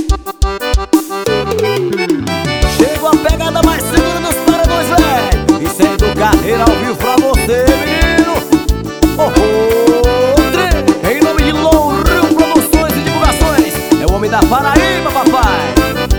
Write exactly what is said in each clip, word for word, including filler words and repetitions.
Chegou a pegada mais segura dos paredões, velho. Isso é do Carreira ao vivo pra você, menino. Oh, oh, tre- em nome de Lourinho Produções e Divulgações. É o homem da Paraíba, papai.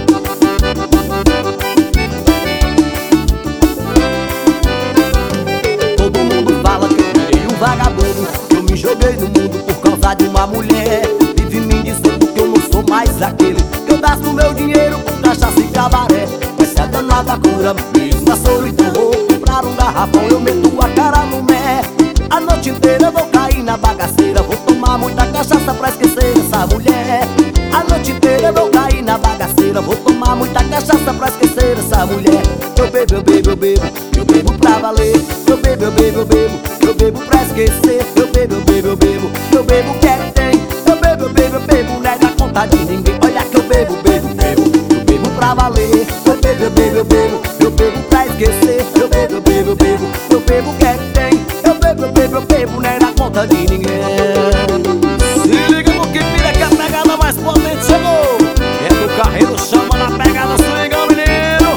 Todo mundo fala que eu virei um vagabundo, que eu me joguei no mundo por causa de uma mulher. Vive me dizendo que eu não sou mais aquele, que eu gasto meu dinheiro com cachaça e cabaré. Essa é a danada cura, mesmo na solidão. Vou comprar um garrafão, eu meto a cara no mé. A noite inteira eu vou cair na bagaceira, vou tomar muita cachaça pra esquecer essa mulher. A noite inteira eu vou cair na bagaceira, vou tomar muita cachaça pra esquecer essa mulher. Eu bebo, eu bebo, eu bebo, eu bebo pra valer. Eu bebo, eu bebo, eu bebo, eu bebo pra esquecer. Eu bebo, eu bebo, eu bebo, eu bebo o que é que tem. Eu bebo, eu bebo, eu bebo, não é da conta de ninguém. Olha que eu bebo, bebo, bebo, eu bebo pra valer. Eu bebo, eu bebo, eu bebo, eu bebo pra esquecer. Eu bebo, eu bebo, eu bebo, eu bebo o que é que tem. Eu bebo, eu bebo, eu bebo, não é da conta de ninguém. Se liga no que vira que a pegada mais potente chegou. É do Carreiro, chama na pegada swing, menino.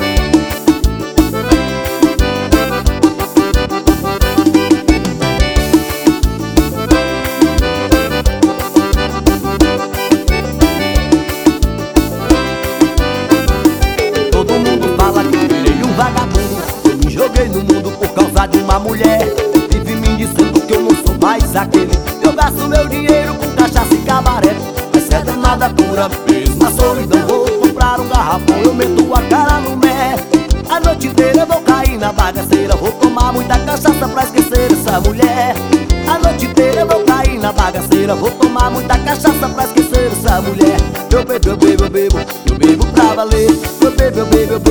Todo mundo fala que eu virei um vagabundo, eu me joguei no mundo por causa de uma mulher. Vive me dizendo que eu não sou mais aquele, que eu gasto meu dinheiro com cachaça e cabaré. Mas é danada pura, mesmo na solidão. Vou comprar um garrafão, eu meto a cara no mé. A noite inteira eu vou cair na bagaceira, vou tomar muita cachaça pra esquecer essa mulher. A noite inteira eu vou cair na bagaceira, vou tomar muita cachaça pra esquecer essa mulher. Eu bebo, eu bebo, eu bebo, eu bebo pra valer. Eu bebo, eu bebo, eu bebo,